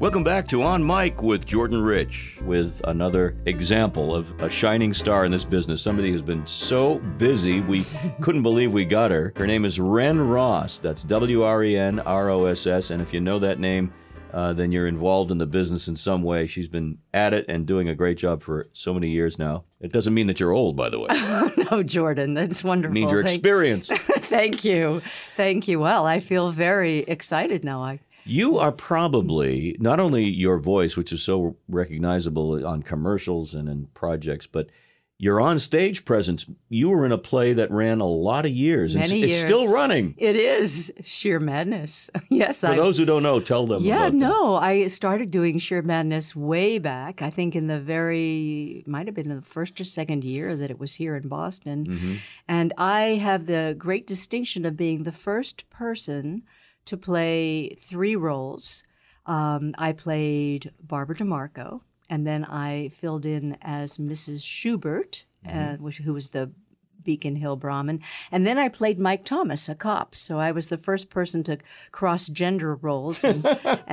Welcome back to On Mic with Jordan Rich, with another example of a shining star in this business. Somebody who's been so busy, we couldn't believe we got her. Her name is Wren Ross. That's WRENROSS. And if you know that name, then you're involved in the business in some way. She's been at it and doing a great job for so many years now. It doesn't mean that you're old, by the way. No, Jordan, that's wonderful. It means you're experienced. Thank you. Thank you. Well, I feel very excited now. You are probably, not only your voice, which is so recognizable on commercials and in projects, but your on-stage presence. You were in a play that ran a lot of years. Many years. It's still running. It is Sheer Madness. Yes. For those who don't know, tell them about that. I started doing Sheer Madness way back, I think might have been in the first or second year that it was here in Boston. Mm-hmm. And I have the great distinction of being the first person to play 3 roles. I played Barbara DeMarco, and then I filled in as Mrs. Schubert, who was the Beacon Hill Brahmin. And then I played Mike Thomas, a cop. So I was the first person to cross gender roles and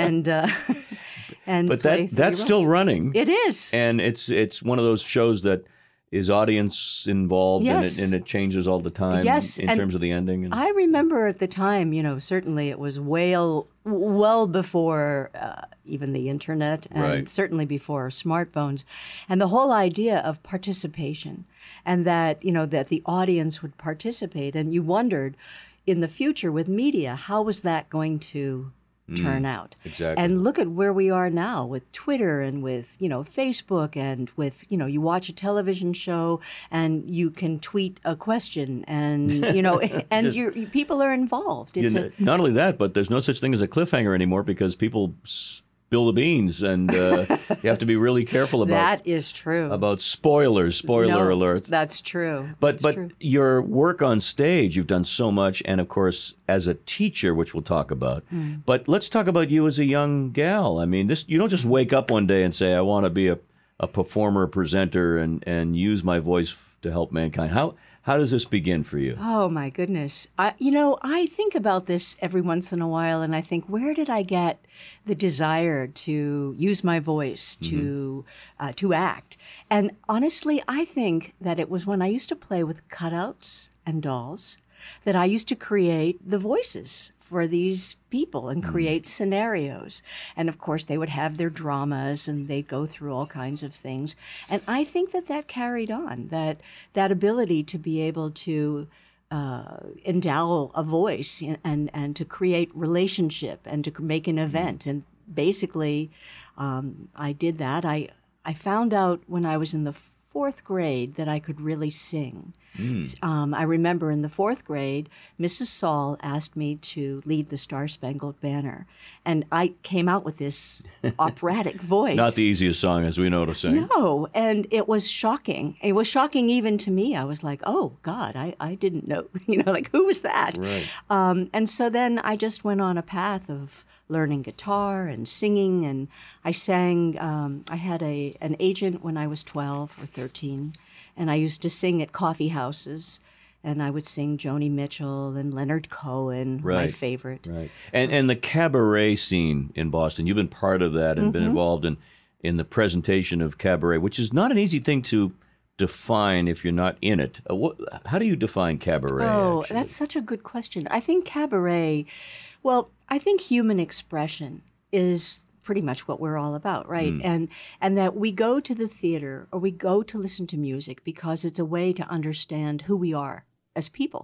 But play that's 3 roles. still running. It is. And it's one of those shows that is audience involved, Yes. and it changes all the time Yes, in and terms of the ending. And I remember at the time, certainly it was well before even the internet, and Right. certainly before smartphones, and the whole idea of participation, and that that the audience would participate, and you wondered in the future with media, how was that going to turn out? Exactly. And look at where we are now with Twitter and with, Facebook, and with, you watch a television show and you can tweet a question, and, and people are involved. Not only that, but there's no such thing as a cliffhanger anymore because people spill the beans, and you have to be really careful about that is true. About spoilers. Spoiler alert. That's true. But true. Your work on stage, you've done so much, and of course as a teacher, which we'll talk about. But let's talk about you as a young gal. I mean, you don't just wake up one day and say, I want to be a performer, presenter, and use my voice to help mankind. How does this begin for you? Oh, my goodness. I think about this every once in a while, and I think, where did I get the desire to use my voice to act? And honestly, I think that it was when I used to play with cutouts and dolls that I used to create the voices for these people and create scenarios. And of course, they would have their dramas and they'd go through all kinds of things. And I think that carried on, that ability to be able to endow a voice and to create relationship and to make an event. And basically, I did that. I found out when I was in the 4th grade that I could really sing. I remember in the 4th grade, Mrs. Saul asked me to lead the Star-Spangled Banner, and I came out with this operatic voice. Not the easiest song, as we know, to sing. No, and it was shocking. It was shocking even to me. I was like, oh, God, I didn't know, who was that? Right. And so then I just went on a path of learning guitar and singing, and I sang. I had an agent when I was 12 or 13, and I used to sing at coffee houses, and I would sing Joni Mitchell and Leonard Cohen, my favorite. Right. And the cabaret scene in Boston, you've been part of that and been involved in the presentation of cabaret, which is not an easy thing to define if you're not in it. How do you define cabaret? Oh, actually? That's such a good question. I think cabaret, I think human expression is pretty much what we're all about, right? And that we go to the theater or we go to listen to music because it's a way to understand who we are as people.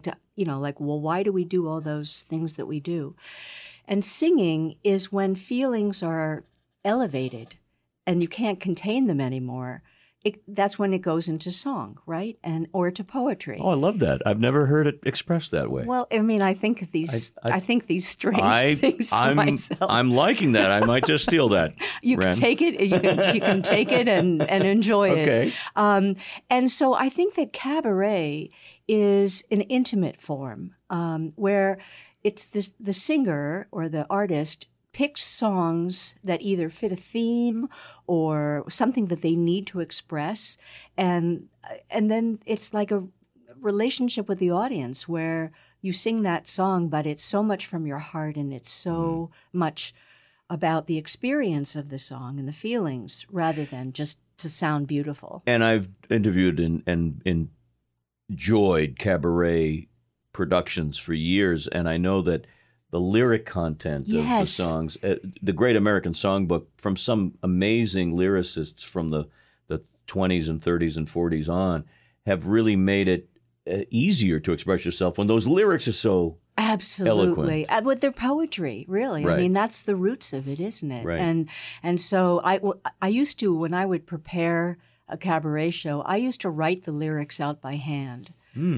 Why do we do all those things that we do? And singing is when feelings are elevated and you can't contain them anymore. That's when it goes into song, right? Or to poetry. Oh, I love that. I've never heard it expressed that way. Well, I mean, I think these strange things to myself. I'm liking that. I might just steal that. You can take it. You can take it and enjoy it. Okay. And so I think that cabaret is an intimate form where it's the singer or the artist picks songs that either fit a theme or something that they need to express, and then it's like a relationship with the audience where you sing that song, but it's so much from your heart and it's so much about the experience of the song and the feelings rather than just to sound beautiful. And I've interviewed and enjoyed cabaret productions for years, and I know that the lyric content of the songs, the Great American Songbook, from some amazing lyricists from the 20s and 30s and 40s on, have really made it easier to express yourself when those lyrics are so absolutely eloquent. With their poetry, really. Right. I mean, that's the roots of it, isn't it? Right. And so I used to, when I would prepare a cabaret show, I used to write the lyrics out by hand.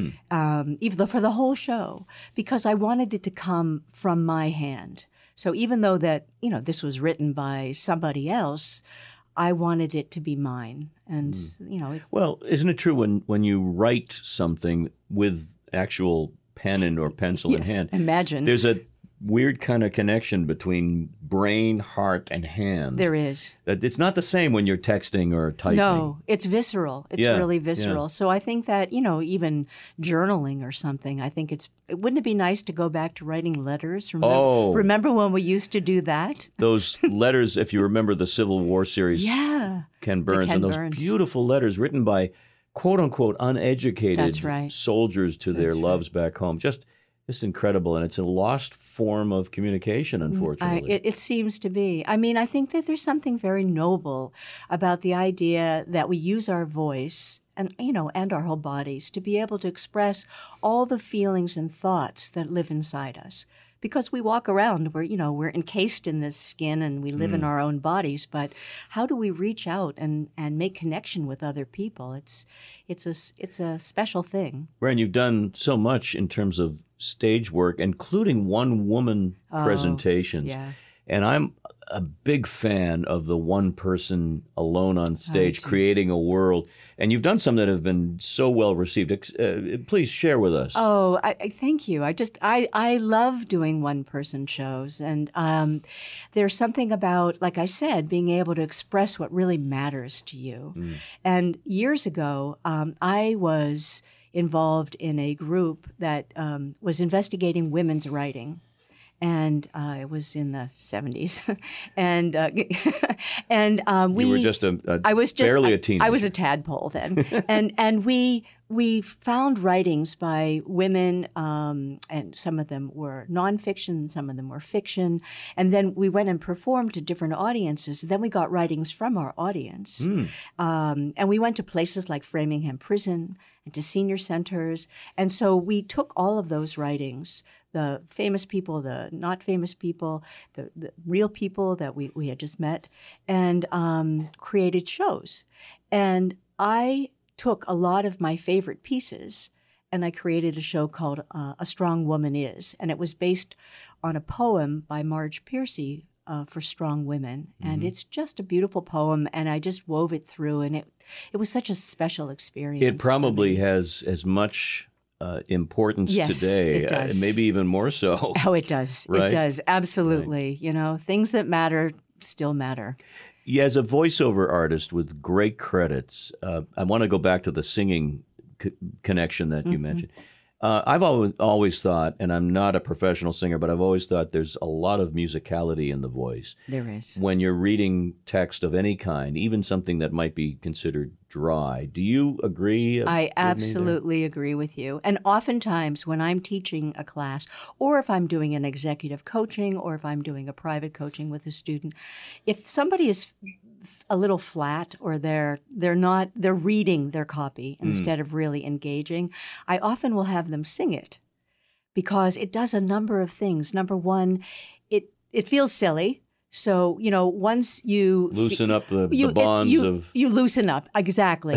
Even though for the whole show, because I wanted it to come from my hand. So even though that, this was written by somebody else, I wanted it to be mine. And, Well, isn't it true when you write something with actual pen or pencil in hand? Imagine. There's a weird kind of connection between brain, heart, and hand. There is. It's not the same when you're texting or typing. No, it's visceral. It's really visceral. Yeah. So I think that, even journaling or something, I think wouldn't it be nice to go back to writing letters? Remember when we used to do that? Those letters, if you remember the Civil War series, Ken Burns, Ken and those Burns. beautiful letters written by quote-unquote uneducated That's right. soldiers to their loves back home. Just incredible, and it's a lost form of communication, unfortunately. It seems to be. I mean, I think that there's something very noble about the idea that we use our voice and our whole bodies to be able to express all the feelings and thoughts that live inside us. Because we walk around, we're encased in this skin and we live in our own bodies. But how do we reach out and make connection with other people? It's a special thing. Ren, you've done so much in terms of stage work, including one-woman presentations. Yeah. And I'm a big fan of the one person alone on stage creating a world. And you've done some that have been so well received. Please share with us. Oh, I thank you. I love doing one person shows. And there's something about, like I said, being able to express what really matters to you. And years ago, I was involved in a group that was investigating women's writing. And it was in the 70s, and we. You were just barely a teenager. I was a tadpole then, and we found writings by women, and some of them were nonfiction, some of them were fiction, and then we went and performed to different audiences. Then we got writings from our audience, and we went to places like Framingham Prison and to senior centers, and so we took all of those writings. The famous people, the not famous people, the real people that we had just met, and created shows. And I took a lot of my favorite pieces and I created a show called A Strong Woman Is. And it was based on a poem by Marge Piercy for strong women. And it's just a beautiful poem. And I just wove it through. And it was such a special experience. It probably has as much importance today, it does. Maybe even more so. Oh, it does. Right? It does. Absolutely. Right. Things that matter still matter. Yeah, as a voiceover artist with great credits, I want to go back to the singing connection that you mentioned. I've always thought, and I'm not a professional singer, but I've always thought there's a lot of musicality in the voice. There is. When you're reading text of any kind, even something that might be considered dry. Do you agree? I absolutely agree with you. And oftentimes when I'm teaching a class, or if I'm doing an executive coaching, or if I'm doing a private coaching with a student, if somebody is a little flat or they're reading their copy instead of really engaging, I often will have them sing it because it does a number of things. Number one, it feels silly. So, once you loosen up the bonds you loosen up. Exactly.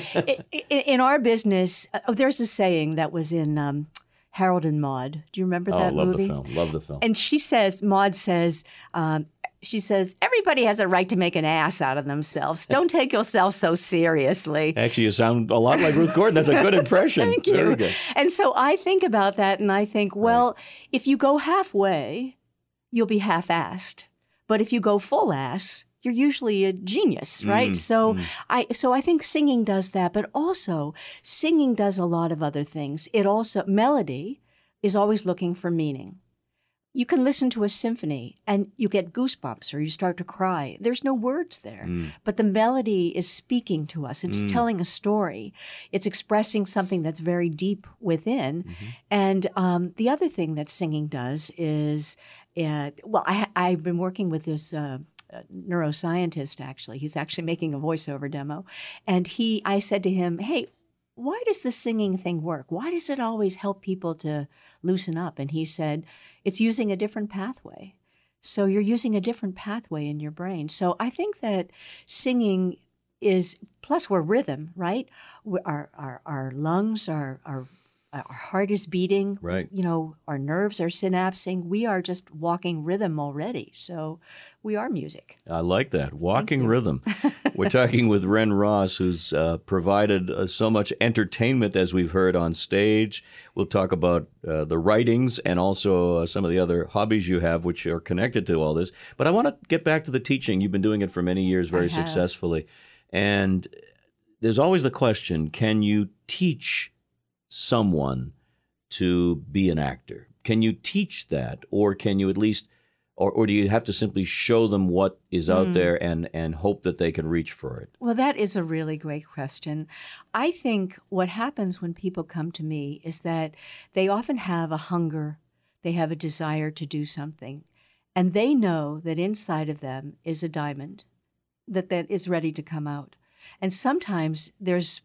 In our business, there's a saying that was in Harold and Maude. Do you remember that movie? Love the film. And Maude says, everybody has a right to make an ass out of themselves. Don't take yourself so seriously. Actually, you sound a lot like Ruth Gordon. That's a good impression. Thank you. Very good. And so I think about that and I think, well, if you go halfway, you'll be half-assed. But if you go full ass, you're usually a genius, right? So I think singing does that, but also singing does a lot of other things. Melody is always looking for meaning. you can listen to a symphony and you get goosebumps or you start to cry. There's no words there, but the melody is speaking to us. It's telling a story. It's expressing something that's very deep within. And the other thing that singing does is, I've been working with this neuroscientist, actually. He's actually making a voiceover demo. And I said to him, hey, why does the singing thing work? Why does it always help people to loosen up? And he said, it's using a different pathway. So you're using a different pathway in your brain. So I think that singing plus we're rhythm, right? Our lungs, our heart is beating. Right. Our nerves are synapsing. We are just walking rhythm already. So we are music. I like that. Walking rhythm. We're talking with Ren Ross, who's provided so much entertainment, as we've heard, on stage. We'll talk about the writings and also some of the other hobbies you have, which are connected to all this. But I want to get back to the teaching. You've been doing it for many years very successfully. And there's always the question, can you teach someone to be an actor? Can you teach that, or can you at least, or do you have to simply show them what is out there and hope that they can reach for it? Well, that is a really great question. I think what happens when people come to me is that they often have a hunger, they have a desire to do something, and they know that inside of them is a diamond that is ready to come out. And sometimes there's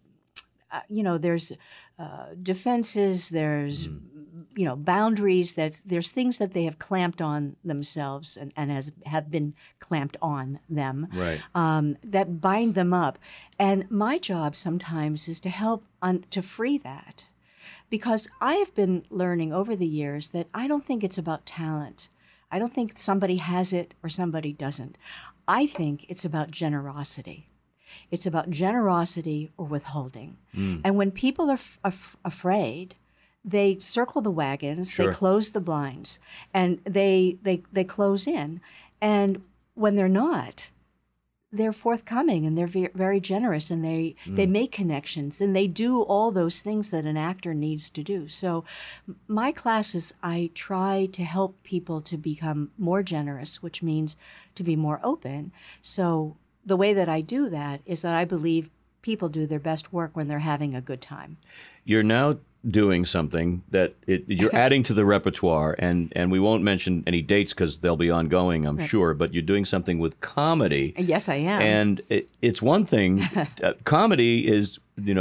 defenses, there's, boundaries, there's things that they have clamped on themselves and have been clamped on them, right, that bind them up. And my job sometimes is to help to free that. Because I have been learning over the years that I don't think it's about talent. I don't think somebody has it or somebody doesn't. I think it's about generosity. It's about generosity or withholding. And when people are afraid, they circle the wagons, they close the blinds, and they close in. And when they're not, they're forthcoming and they're very generous, and they make connections, and they do all those things that an actor needs to do. So my classes, I try to help people to become more generous, which means to be more open. So the way that I do that is that I believe people do their best work when they're having a good time. You're now doing something that you're adding to the repertoire, and we won't mention any dates because they'll be ongoing, I'm sure, but you're doing something with comedy. Yes, I am. And it's one thing, comedy is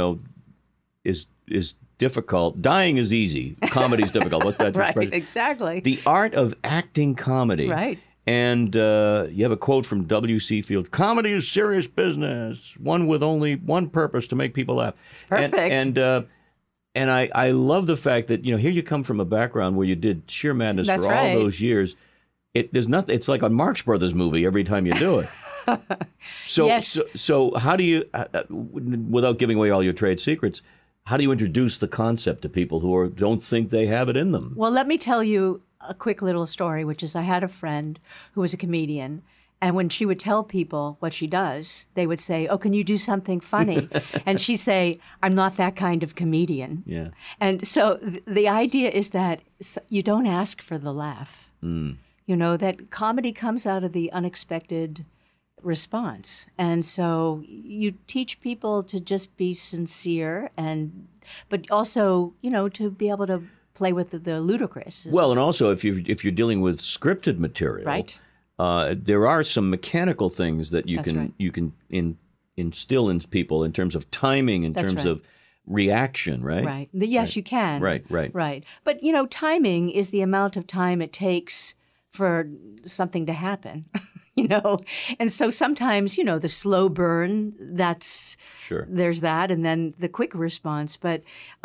difficult. Dying is easy. Comedy is difficult. What's that? Right, exactly. The art of acting comedy. Right. And you have a quote from W.C. Fields: "Comedy is serious business, one with only one purpose, to make people laugh." Perfect. And I love the fact that, here you come from a background where you did sheer madness for all those years. There's nothing. It's like a Marx Brothers movie every time you do it. So, yes. so how do you, without giving away all your trade secrets, how do you introduce the concept to people who don't think they have it in them? Well, let me tell you a quick little story, which is I had a friend who was a comedian. And when she would tell people what she does, they would say, "Oh, can you do something funny?" And she'd say, "I'm not that kind of comedian." Yeah. And so the idea is that you don't ask for the laugh. That comedy comes out of the unexpected response. And so you teach people to just be sincere, but also, to be able to play with the ludicrous. Well, and also if you're dealing with scripted material, right? There are some mechanical things that you can instill in people in terms of timing, in terms of reaction, right? Right. Yes, you can. Right. But, timing is the amount of time it takes for something to happen, And so sometimes, the slow burn, there's that, and then the quick response. But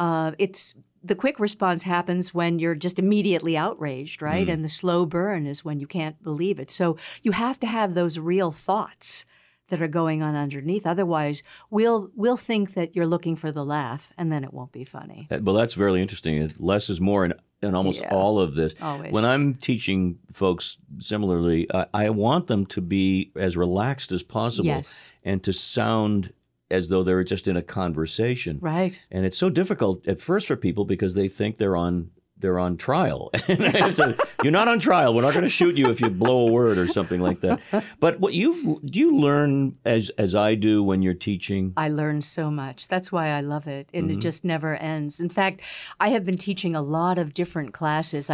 the quick response happens when you're just immediately outraged, right? And the slow burn is when you can't believe it. So you have to have those real thoughts that are going on underneath. Otherwise, we'll think that you're looking for the laugh, and then it won't be funny. Well, that's very interesting. Less is more in almost all of this. Always. When I'm teaching folks similarly, I want them to be as relaxed as possible and to sound as though they're just in a conversation. Right. And it's so difficult at first for people because they think they're on they're on trial. So, you're not on trial. We're not going to shoot you if you blow a word or something like that. But do you learn as I do when you're teaching? I learn so much. That's why I love it. And it just never ends. In fact, I have been teaching a lot of different classes.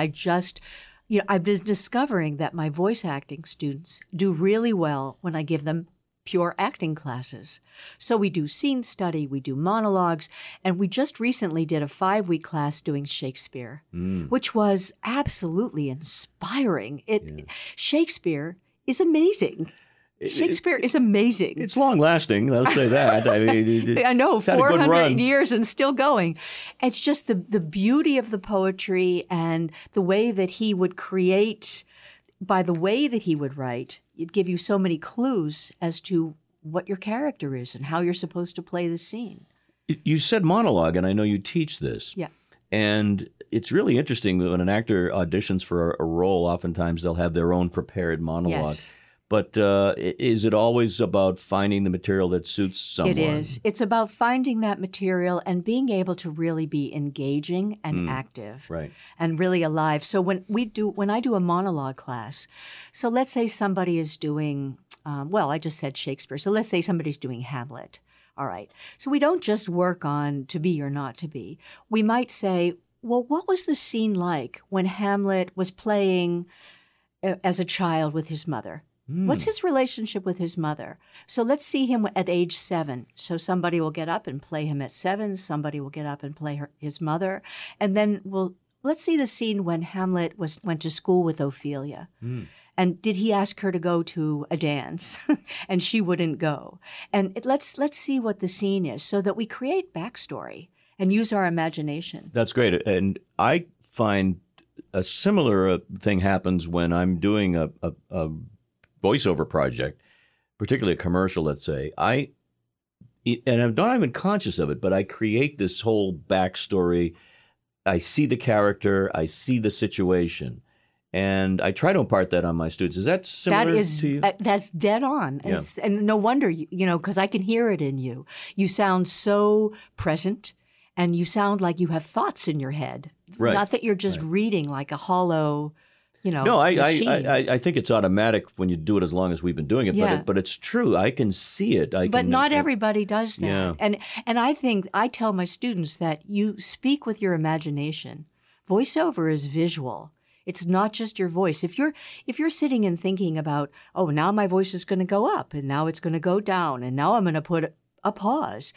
I've been discovering that my voice acting students do really well when I give them pure acting classes. So we do scene study, we do monologues, and we just recently did a 5-week class doing Shakespeare, which was absolutely inspiring. Shakespeare is amazing. Shakespeare is amazing. It's long lasting, let's say that. I mean, I know, it's had a good 400 run. years and still going. It's just the beauty of the poetry and the way that he would create, by the way that he would write, it'd give you so many clues as to what your character is and how you're supposed to play the scene. You said monologue, and I know you teach this. Yeah. And it's really interesting that when an actor auditions for a role, oftentimes they'll have their own prepared monologue. Yes. But is it always about finding the material that suits someone? It is. It's about finding that material and being able to really be engaging and active, Right. and really alive. So when I do a monologue class, so let's say somebody is doing, I just said Shakespeare. So let's say somebody's doing Hamlet. All right. So we don't just work on to be or not to be. We might say, well, what was the scene like when Hamlet was playing as a child with his mother? What's his relationship with his mother? So let's see him at age 7. So somebody will get up and play him at 7. Somebody will get up and play his mother. And then let's see the scene when Hamlet went to school with Ophelia. And did he ask her to go to a dance? And she wouldn't go. And let's see what the scene is so that we create backstory and use our imagination. That's great. And I find a similar thing happens when I'm doing a voiceover project, particularly a commercial, let's say. And I'm not even conscious of it, but I create this whole backstory. I see the character, I see the situation, and I try to impart that on my students. Is that similar to you? That's dead on. Yeah. And no wonder, because I can hear it in you. You sound so present, and you sound like you have thoughts in your head. Right. Not that you're just reading like a hollow, No, machine. I think it's automatic when you do it as long as we've been doing it. Yeah. But it's true. I can see it. But not everybody does that. Yeah. And I think I tell my students that you speak with your imagination. Voiceover is visual. It's not just your voice. If you're sitting and thinking about, oh, now my voice is going to go up and now it's going to go down and now I'm going to put a pause.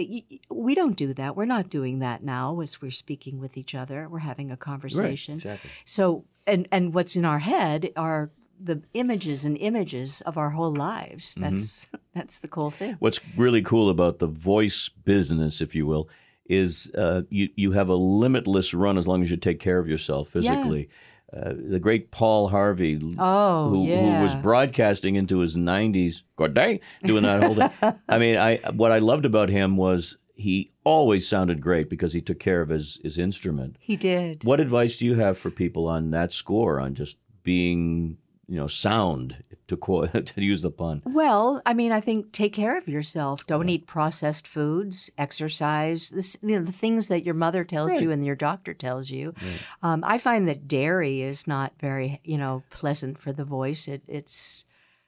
We don't do that. We're not doing that now as we're speaking with each other. We're having a conversation. Right, exactly. So, and what's in our head are the images and images of our whole lives. That's the cool thing. What's really cool about the voice business, if you will, is you have a limitless run as long as you take care of yourself physically. The great Paul Harvey, who was broadcasting into his 90s, good day, doing that whole thing. I mean, what I loved about him was he always sounded great because he took care of his instrument. He did. What advice do you have for people on that score, on just being, sound, to use the pun? Well, I mean, I think take care of yourself. Don't eat processed foods, exercise, the things that your mother tells you and your doctor tells you. Right. I find that dairy is not very, pleasant for the voice. It's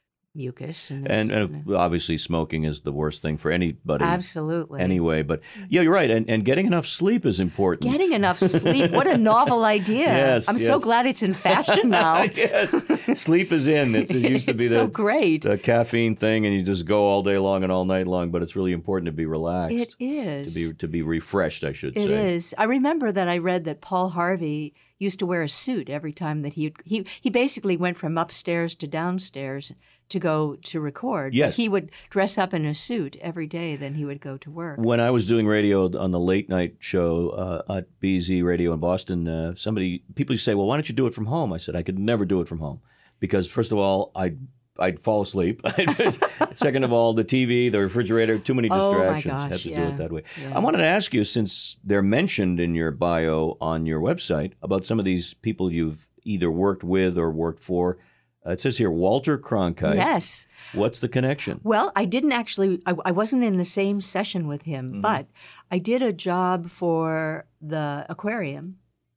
mucus. And obviously smoking is the worst thing for anybody. Absolutely. Anyway, but yeah, you're right. And getting enough sleep is important. Getting enough sleep. What a novel idea. Yes, I'm so glad it's in fashion now. Yes. Sleep is in. It used to be so great. The caffeine thing and you just go all day long and all night long, but it's really important to be relaxed. It is. To be refreshed, I should say. It is. I remember that I read that Paul Harvey used to wear a suit every time that he basically went from upstairs to downstairs to go to record. Yes. He would dress up in a suit every day, then he would go to work. When I was doing radio on the late night show at BZ Radio in Boston, people used to say, well, why don't you do it from home? I said, I could never do it from home because, first of all, I'd fall asleep. Second of all, the TV, the refrigerator, too many distractions. Oh my gosh, had to do it that way. Yeah. I wanted to ask you, since they're mentioned in your bio on your website, about some of these people you've either worked with or worked for. It says here, Walter Cronkite. Yes. What's the connection? Well, I didn't actually, I wasn't in the same session with him, but I did a job for the aquarium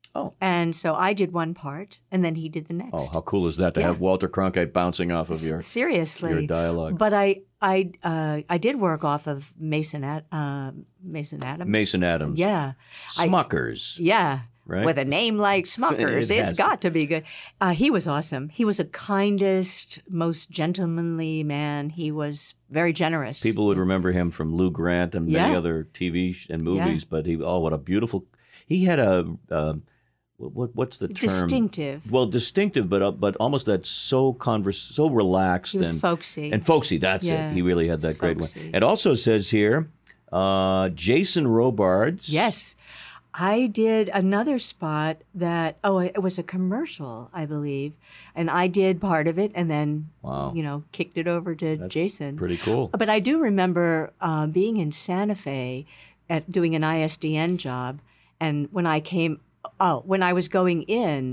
Oh. And so I did one part, and then he did the Oh, next. how cool is that to have Walter Cronkite bouncing off of your Seriously, dialogue? But I did work off of Mason Adams. Mason Adams. Yeah. Smuckers. Yeah. Right? With a name like Smuckers, It it's has got to be good. He was awesome. He was the kindest, most gentlemanly man. He was very generous. People would remember him from Lou Grant and many Yeah. other TV and movies, but what a beautiful. He had a what's the term? Distinctive. Well, distinctive, but almost that so relaxed He was and folksy. and folksy. That's Yeah. it. He really had He was that great one. folksy. It also says here, Jason Robards. Yes. I did another spot that, it was a commercial, I believe. And I did part of it and then, Wow. kicked it over to Jason. Pretty cool. But I do remember being in Santa Fe doing an ISDN job. And when I was going in,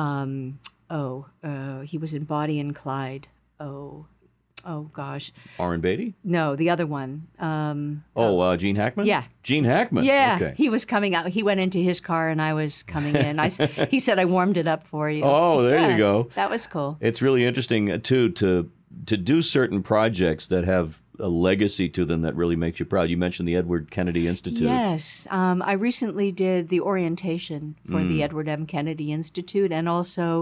he was in Bonnie and Clyde. Oh gosh. Orrin Beatty? No, the other one. Gene Hackman? Yeah. Gene Hackman. Yeah, Okay. he was coming out. He went into his car, and I was coming in. He said, "I warmed it up for you." Oh, there you Yeah, go. That was cool. It's really interesting, too, to do certain projects that have a legacy to them that really makes you proud. You mentioned the Edward Kennedy Institute. Yes, I recently did the orientation for the Edward M. Kennedy Institute, and also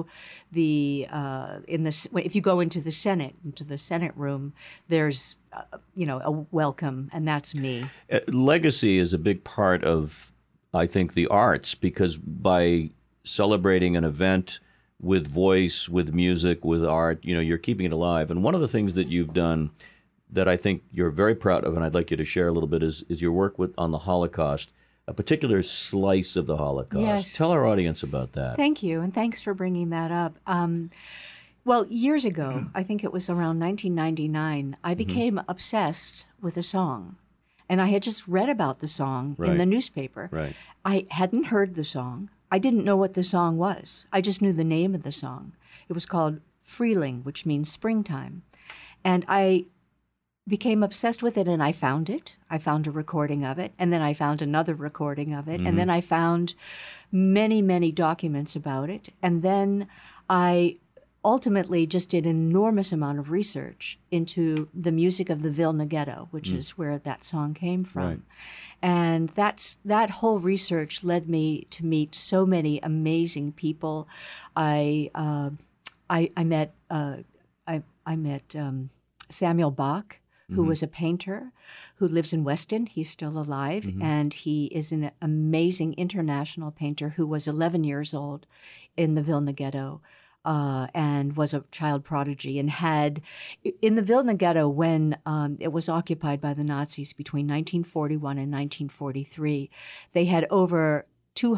if you go into the Senate room, there's a welcome, and that's me. Legacy is a big part of, I think, the arts, because by celebrating an event with voice, with music, with art, you're keeping it alive. And one of the things that you've done that I think you're very proud of, and I'd like you to share a little bit, is your work on the Holocaust, a particular slice of the Holocaust. Yes. Tell our audience about that. Thank you, and thanks for bringing that up. Well, years ago, I think it was around 1999, I became obsessed with a song. And I had just read about the song in Right. the newspaper. Right. I hadn't heard the song. I didn't know what the song was. I just knew the name of the song. It was called Freeling, which means springtime. And I became obsessed with it, and I found it. I found a recording of it, and then I found another recording of it, and then I found many, many documents about it. And then I ultimately just did an enormous amount of research into the music of the Vilna Ghetto, which is where that song came from. Right. And that whole research led me to meet so many amazing people. I met Samuel Bach, who was a painter who lives in Weston. He's still alive, and he is an amazing international painter who was 11 years old in the Vilna Ghetto. And was a child prodigy, and had in the Vilna Ghetto when it was occupied by the Nazis between 1941 and 1943, they had over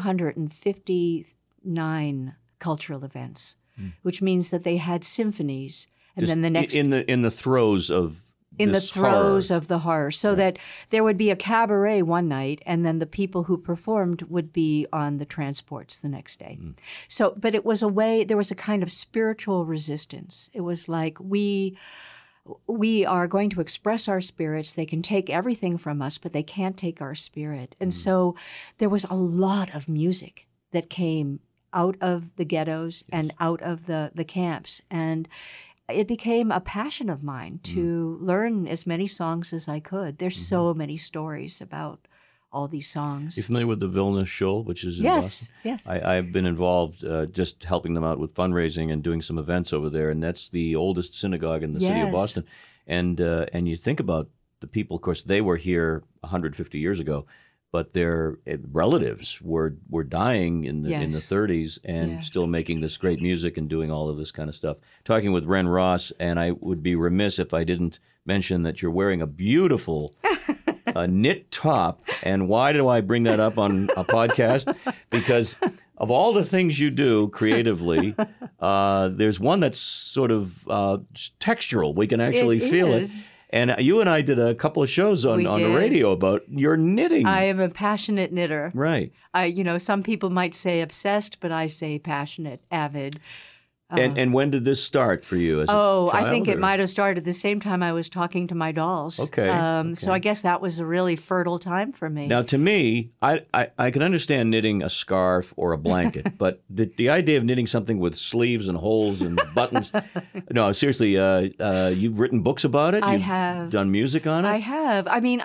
259 cultural events, which means that they had symphonies, and then the next in the throes of in the this throes horror. of the horror, so that there would be a cabaret one night, and then the people who performed would be on the transports the next day. So, but it was there was a kind of spiritual resistance. It was like we are going to express our spirits. They can take everything from us, but they can't take our spirit. And so there was a lot of music that came out of the ghettos and out of the camps. And it became a passion of mine to learn as many songs as I could. There's so many stories about all these songs. You familiar with the Vilna Shul, which is in Boston? Yes. I've been involved just helping them out with fundraising and doing some events over there, and that's the oldest synagogue in the city of Yes. Boston. And you think about the people, of course, they were here 150 years ago, but their relatives were dying in the Yes. 30s and Yeah. still making this great music and doing all of this kind of stuff. Talking with Ren Ross, and I would be remiss if I didn't mention that you're wearing a beautiful knit top. And why do I bring that up on a podcast? Because of all the things you do creatively, there's one that's sort of textural. We can actually feel is. it. And you and I did a couple of shows on We the did. radio about your knitting. I am a passionate knitter. Right. Some people might say obsessed, but I say passionate, avid. And when did this start for you? As a I child, think it or- might have started the same time I was talking to my dolls. Okay, So I guess that was a really fertile time for me. Now, to me, I can understand knitting a scarf or a blanket, but the idea of knitting something with sleeves and holes and buttons, no, seriously, you've written books about it? I You've have. done music on it? I have. I mean,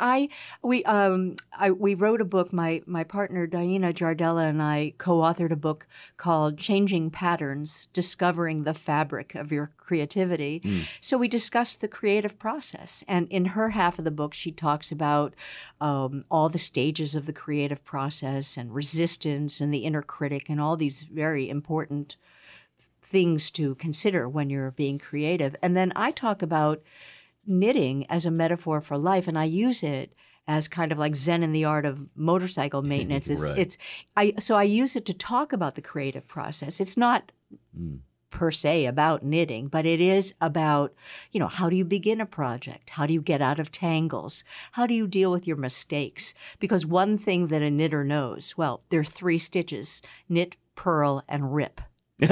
we wrote a book. My partner Diana Jardella and I co-authored a book called "Changing Patterns: Discovering the Fabric of Your Creativity." So we discussed the creative process, and in her half of the book, she talks about all the stages of the creative process and resistance and the inner critic and all these very important things to consider when you're being creative. And then I talk about knitting as a metaphor for life, and I use it as kind of like Zen in the art of motorcycle maintenance. Right. So I use it to talk about the creative process. It's not per se about knitting, but it is about, how do you begin a project? How do you get out of tangles? How do you deal with your mistakes? Because one thing that a knitter knows, well, there are 3 stitches: knit, purl, and rip. Rip.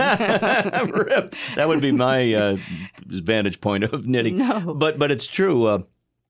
That would be my vantage point of knitting. No. But it's true.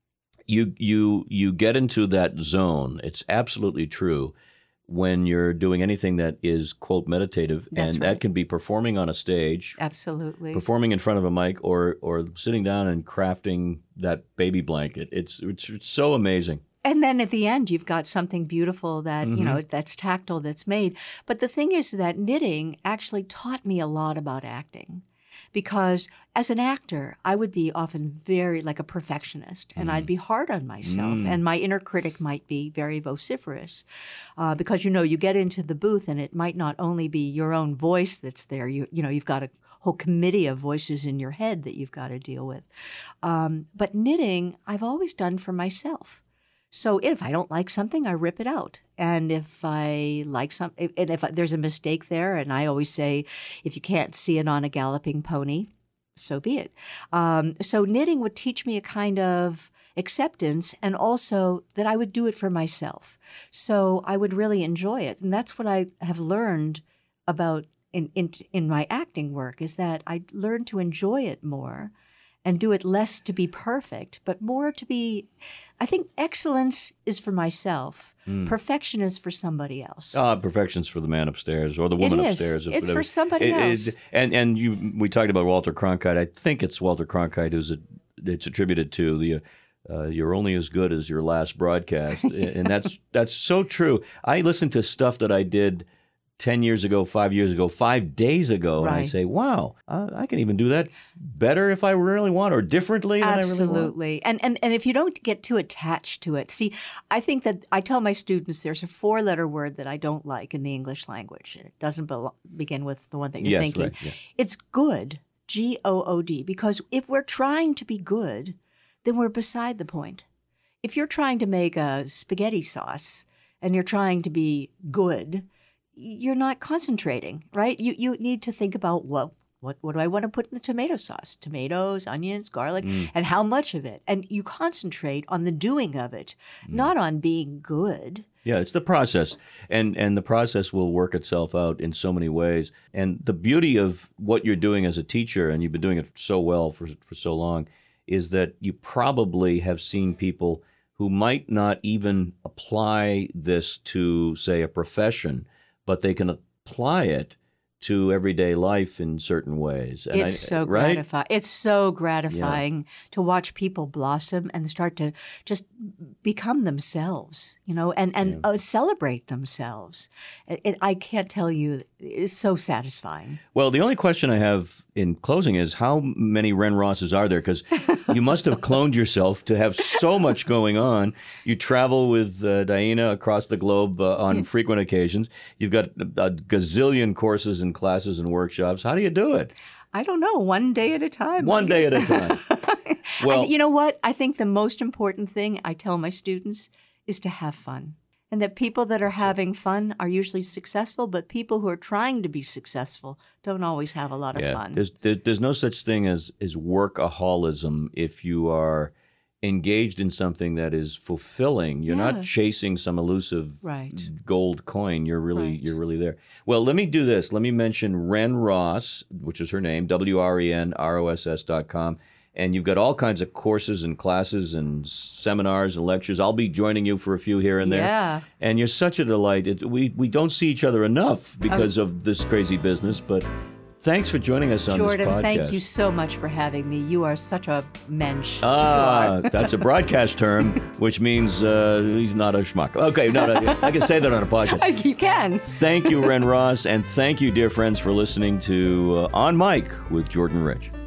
You get into that zone. It's absolutely true when you're doing anything that is, quote, meditative. That's and right. that can be performing on a stage, Absolutely. performing in front of a mic, or sitting down and crafting that baby blanket. It's so amazing. And then at the end, you've got something beautiful that, that's tactile, that's made. But the thing is that knitting actually taught me a lot about acting. Because as an actor, I would be often very like a perfectionist, and I'd be hard on myself, and my inner critic might be very vociferous. Because, you get into the booth, and it might not only be your own voice that's there. You've got a whole committee of voices in your head that you've got to deal with. But knitting, I've always done for myself. So if I don't like something, I rip it out. And if I like something, and if there's a mistake there, and I always say, if you can't see it on a galloping pony, so be it. So knitting would teach me a kind of acceptance, and also that I would do it for myself. So I would really enjoy it. And that's what I have learned about in my acting work, is that I learned to enjoy it more and do it less to be perfect, but more to be, I think excellence is for myself. Perfection is for somebody else. Perfection's for the man upstairs or the woman It is. upstairs. It's for somebody else. We talked about Walter Cronkite. I think it's Walter Cronkite it's attributed to the "you're only as good as your last broadcast," and that's so true. I listen to stuff that I did 10 years ago, 5 years ago, 5 days ago, and I Right. say, wow, I can even do that better if I really want, or differently than I really want. Absolutely. And if you don't get too attached to it, see, I think that I tell my students there's a 4-letter word that I don't like in the English language. It doesn't begin with the one that you're Yes, thinking. right, yeah. It's good, G-O-O-D, because if we're trying to be good, then we're beside the point. If you're trying to make a spaghetti sauce and you're trying to be good, you're not concentrating, right? You need to think about what do I want to put in the tomato sauce? Tomatoes, onions, garlic, and how much of it? And you concentrate on the doing of it, not on being good. Yeah, it's the process, and the process will work itself out in so many ways. And the beauty of what you're doing as a teacher, and you've been doing it so well for so long, is that you probably have seen people who might not even apply this to, say, a profession, but they can apply it to everyday life in certain ways. And It's so right? gratifying. It's so gratifying to watch people blossom and start to just become themselves, and celebrate themselves. I can't tell you, it's so satisfying. Well, the only question I have in closing is, how many Ren Rosses are there? Because you must have cloned yourself to have so much going on. You travel with Diana across the globe on frequent occasions. You've got a gazillion courses and classes and workshops. How do you do it? I don't know, one day at a time. One day at a time. Well, And you know what? I think the most important thing I tell my students is to have fun. And that people that are having fun are usually successful, but people who are trying to be successful don't always have a lot of fun. There's no such thing as workaholism if you are engaged in something that is fulfilling. You're not chasing some elusive gold coin. You're really there. Well, let me do this. Let me mention Ren Ross, which is her name, WRENROSS.com. And you've got all kinds of courses and classes and seminars and lectures. I'll be joining you for a few here and there. Yeah. And you're such a delight. We don't see each other enough because of this crazy business, but thanks for joining us on Jordan, this podcast. thank you so much for having me. You are such a mensch. That's a broadcast term, which means he's not a schmuck. Okay, no, I can say that on a podcast. You can. Thank you, Ren Ross, and thank you, dear friends, for listening to On Mic with Jordan Rich.